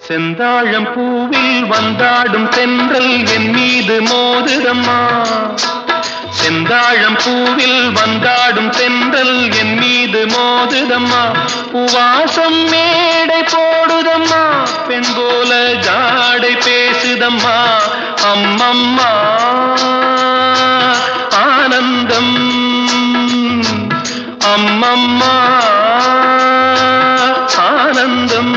செந்தாழம் பூவில் வந்தாடும் தென்றல் என் மீது மோதுதம்மா. செந்தாழம் பூவில் வந்தாடும் தென்றல் என் மீது மோதுதம்மா. பூவாசம் மேடை போடுதம்மா, பெண் போல ஜாடை பேசுதம்மா. அம்மம்மா ஆனந்தம், அம்மம்மா ஆனந்தம்.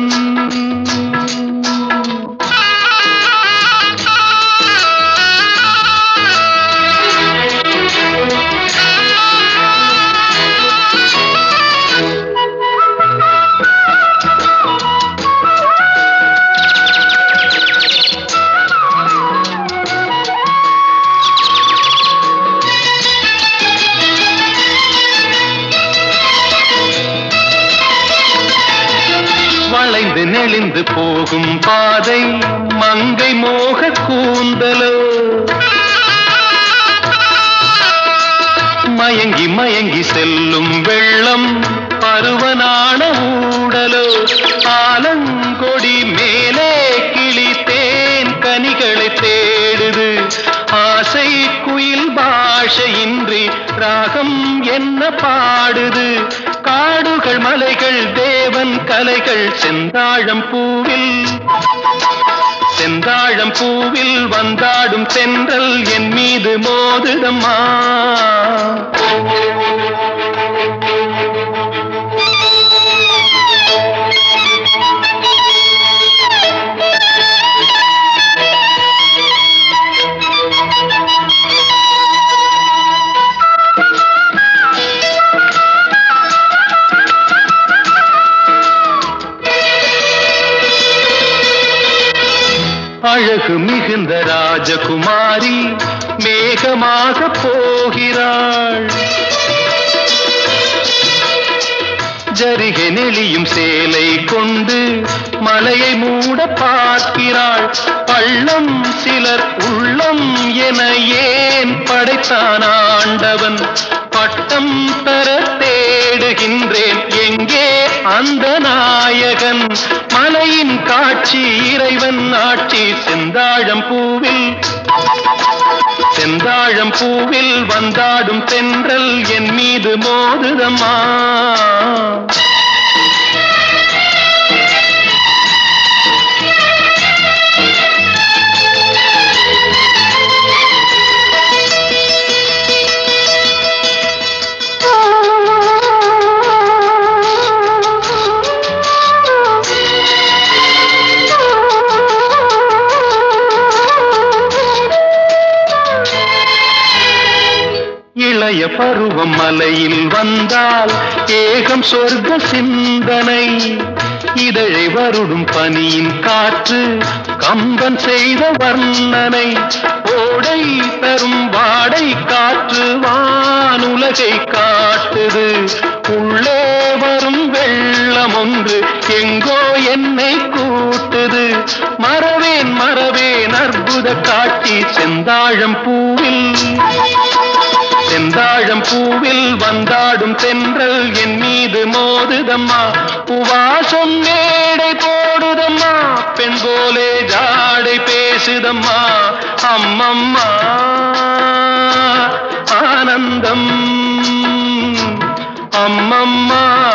வளைந்து நெளிந்து போகும் பாதை மங்கை மோக கூந்தலோ, மயங்கி மயங்கி செல்லும் வெள்ளம் பருவனான ஊடலோ. ஆலங்கொடி மேலே கிளி தேன் கனிகளை தேடுது, ஆசை குயில் பாஷையின்றி ராகம் என்ன பாடுது. காடுகள் மலைகள் தேவன் கலைகள் செந்தாழம் பூவில், செந்தாழம் பூவில் வந்தாடும் தென்றல் என் மீது மோதுதம்மா. அழகு மிகுந்த ராஜகுமாரி மேகமாக போகிறாள், ஜரிகை நெளியும் சேலை கொண்டு மலையை மூட பார்க்கிறாள். பள்ளம் சிலர் உள்ளம் என ஏன் படைத்தான் ஆண்டவன்? பட்டம் தர தேடுகின்றேன் எங்கே அந்த நாயகன்? மலையின் காட்சி இறைவன் ஆட்சி செந்தாழம் பூவில், செந்தாழம் பூவில் வந்தாடும் தென்றல் என் மீது மோதுதம்மா. இளைய பருவம் மலையில் வந்தால் ஏகம் சொர்க்க சிந்தனை. இதழை வருடும் பனியின் காற்று கம்பன் செய்த வர்ணனை. ஓடை தரும் வாடை காற்று வானுலகை காட்டுது. உள்ளே வரும் வெள்ளம் ஒன்று எங்கோ என்னை கூட்டுது. மறவேன் மறவேன் அற்புத காட்சி செந்தாழம் பூவில், செந்தாழம் பூவில் வந்தாடும் தென்றல் என் மீது மோதுதம்மா. பூவாசம் மேடை போடுதம்மா, பெண் போலே ஜாடை பேசுதம்மா. அம்மம்மா ஆனந்தம், அம்மம்மா